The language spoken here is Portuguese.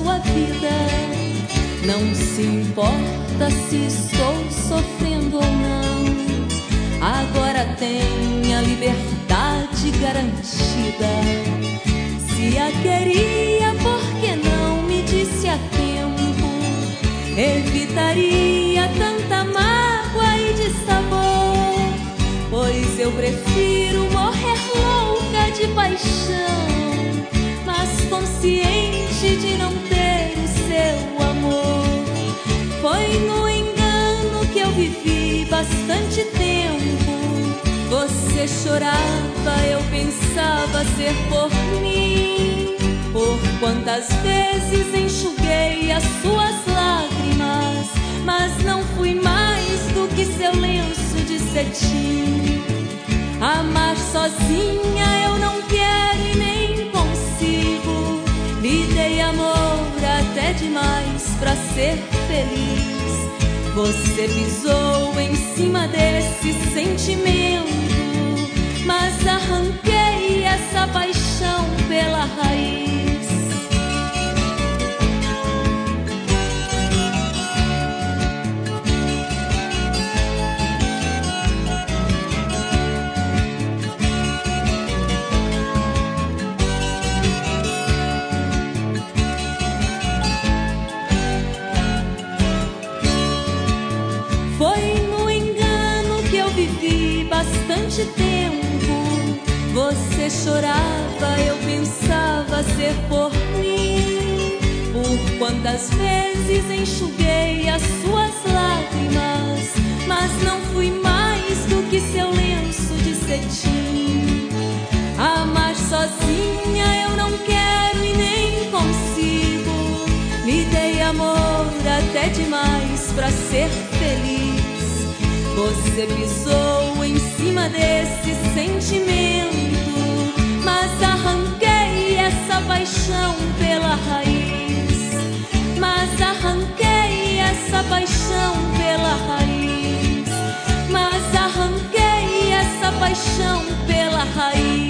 sua vida. Não se importa se estou sofrendo ou não. Agora tem a liberdade garantida. Se a queria, por que não me disse a tempo? Evitaria tanta mágoa e dissabor. Pois eu prefiro morrer louca de paixão, mas consciente de não ter o seu amor. Foi no engano que eu vivi bastante tempo. Você chorava, eu pensava ser por mim. Por quantas vezes enxuguei as suas lágrimas, mas não fui mais do que seu lenço de cetim. Amar sozinha eu não quero e nem consigo. Me dei amor até demais pra ser feliz. Você pisou em cima desse sentimento, mas arranquei essa paixão pela raiz. Foi no engano que eu vivi bastante tempo. Você chorava, eu pensava ser por mim. Por quantas vezes enxuguei as suas lágrimas, mas não fui mais do que seu lenço de cetim. Amar sozinha eu não quero e nem consigo. Me dei amor até demais pra ser feliz. Você pisou em cima desse sentimento, mas arranquei essa paixão pela raiz. Mas arranquei essa paixão pela raiz. Mas arranquei essa paixão pela raiz.